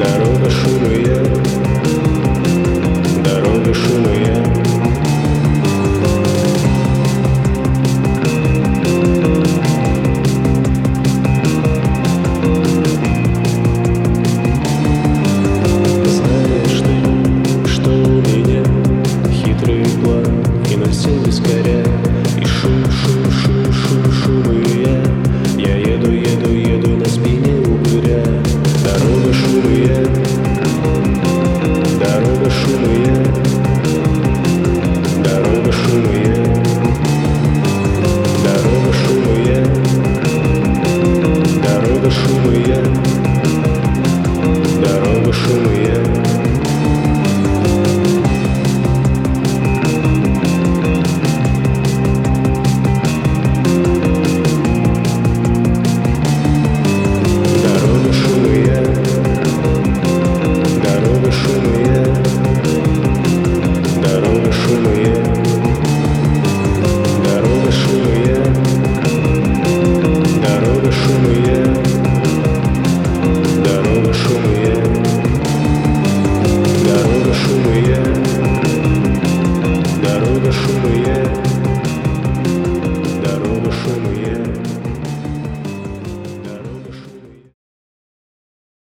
Дорога шумная, дорога шумная. Знаешь ты, что у меня хитрый план, и на все ускоря, и шум, шум, шум, шум, шум, и я еду, еду, еду на спине упыря. Дорога шумная, дорога шумная, дорога шумная, дорога шумная, дорога шумная, дорога шумная.